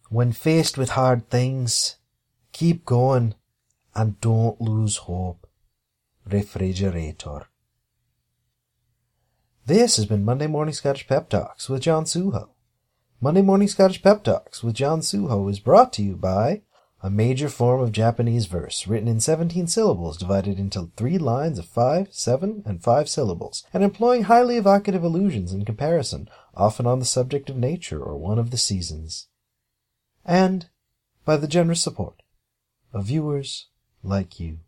When faced with hard things, keep going and don't lose hope. Refrigerator. This has been Monday Morning Scottish Pep Talks with John Suho. Monday Morning Scottish Pep Talks with John Suho is brought to you by a major form of Japanese verse, written in 17 syllables, divided into 3 lines of 5, 7, and 5 syllables, and employing highly evocative allusions and comparison, often on the subject of nature or one of the seasons. And by the generous support of viewers like you.